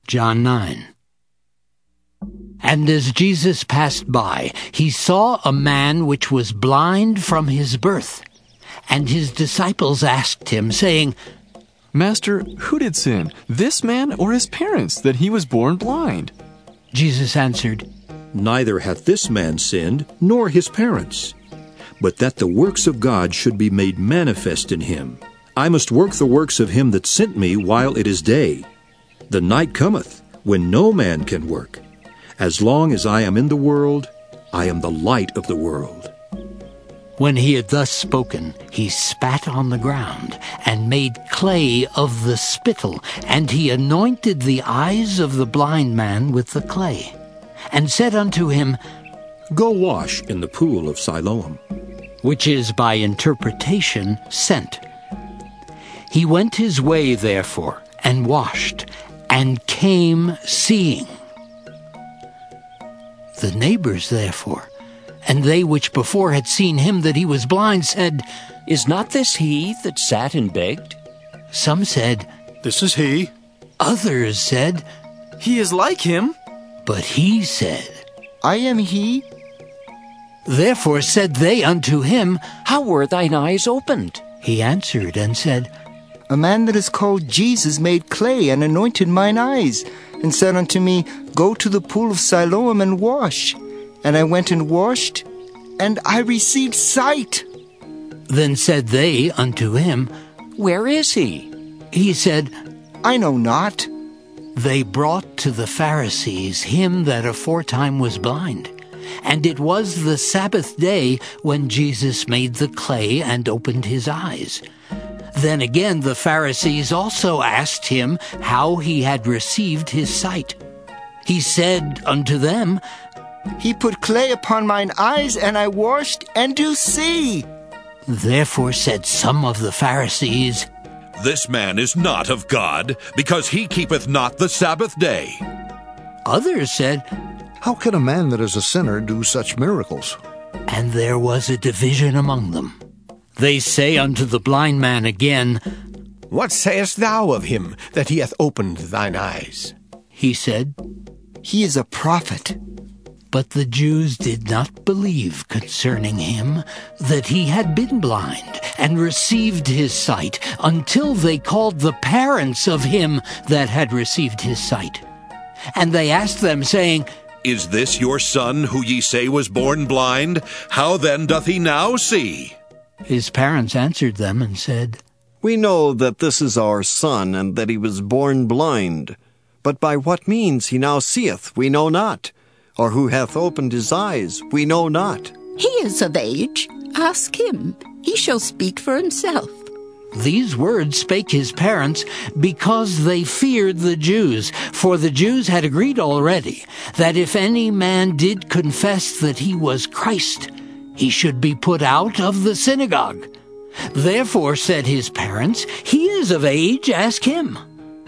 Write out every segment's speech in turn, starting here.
John 9. And as Jesus passed by, he saw a man which was blind from his birth. And his disciples asked him, saying, Master, who did sin, this man or his parents, that he was born blind? Jesus answered, Neither hath this man sinned, nor his parents, but that the works of God should be made manifest in him. I must work the works of him that sent me while it is day. The night cometh, when no man can work. As long as I am in the world, I am the light of the world. When he had thus spoken, he spat on the ground, and made clay of the spittle, and he anointed the eyes of the blind man with the clay, and said unto him, Go wash in the pool of Siloam, which is by interpretation, sent. He went his way, therefore, and washed, and came seeing. The neighbors, therefore, and they which before had seen him that he was blind, said, Is not this he that sat and begged? Some said, This is he. Others said, He is like him. But he said, I am he. Therefore said they unto him, How were thine eyes opened? He answered and said, A man that is called Jesus made clay and anointed mine eyes, and said unto me, Go to the pool of Siloam and wash. And I went and washed, and I received sight. Then said they unto him, Where is he? He said, I know not. They brought to the Pharisees him that aforetime was blind. And it was the Sabbath day when Jesus made the clay and opened his eyes. Then again the Pharisees also asked him how he had received his sight. He said unto them, He put clay upon mine eyes, and I washed, and do see. Therefore said some of the Pharisees, This man is not of God, because he keepeth not the Sabbath day. Others said, How can a man that is a sinner do such miracles? And there was a division among them. They say unto the blind man again, What sayest thou of him, that he hath opened thine eyes? He said, He is a prophet. But the Jews did not believe concerning him that he had been blind and received his sight, until they called the parents of him that had received his sight. And they asked them, saying, Is this your son, who ye say was born blind? How then doth he now see? His parents answered them and said, We know that this is our son, and that he was born blind. But by what means he now seeth, we know not. Or who hath opened his eyes, we know not. He is of age. Ask him. He shall speak for himself. These words spake his parents, because they feared the Jews. For the Jews had agreed already, that if any man did confess that he was Christ, he should be put out of the synagogue. Therefore said his parents, He is of age, ask him.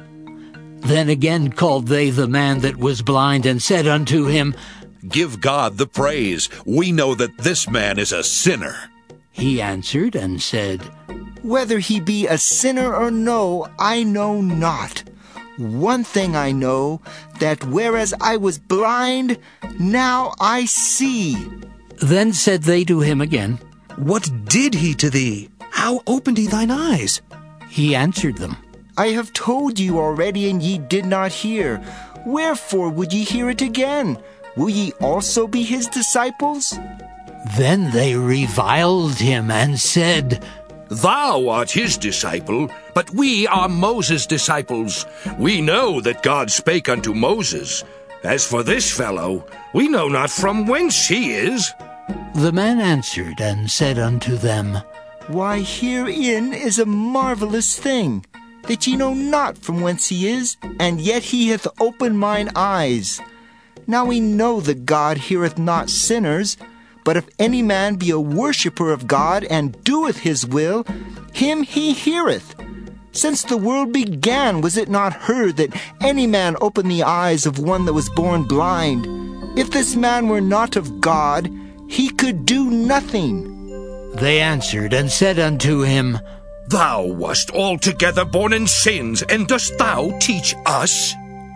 Then again called they the man that was blind, and said unto him, Give God the praise. We know that this man is a sinner. He answered and said, Whether he be a sinner or no, I know not. One thing I know, that whereas I was blind, now I see. Then said they to him again, What did he to thee? How opened he thine eyes? He answered them, I have told you already, and ye did not hear. Wherefore would ye hear it again? Will ye also be his disciples? Then they reviled him and said, Thou art his disciple, but we are Moses' disciples. We know that God spake unto Moses. As for this fellow, we know not from whence he is. The man answered and said unto them, Why, herein is a marvelous thing, that ye know not from whence he is, and yet he hath opened mine eyes. Now we know that God heareth not sinners, but if any man be a worshipper of God, and doeth his will, him he heareth. Since the world began, was it not heard that any man opened the eyes of one that was born blind? If this man were not of God, he could do nothing. They answered and said unto him, Thou wast altogether born in sins, and dost thou teach us?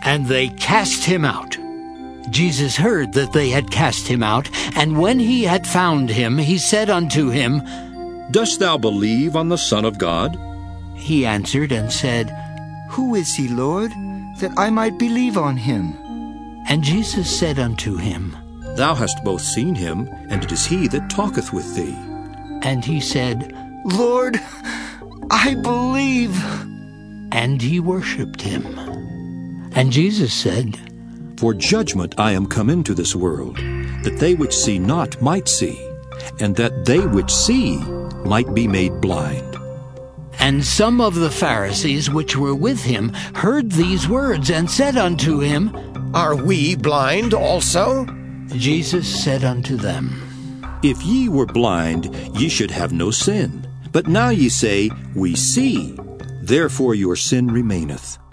And they cast him out. Jesus heard that they had cast him out, and when he had found him, he said unto him, Dost thou believe on the Son of God? He answered and said, Who is he, Lord, that I might believe on him? And Jesus said unto him, Thou hast both seen him, and it is he that talketh with thee. And he said, Lord, I believe. And he worshipped him. And Jesus said, For judgment I am come into this world, that they which see not might see, and that they which see might be made blind. And some of the Pharisees which were with him heard these words, and said unto him, Are we blind also? Jesus said unto them, If ye were blind, ye should have no sin. But now ye say, We see, therefore your sin remaineth.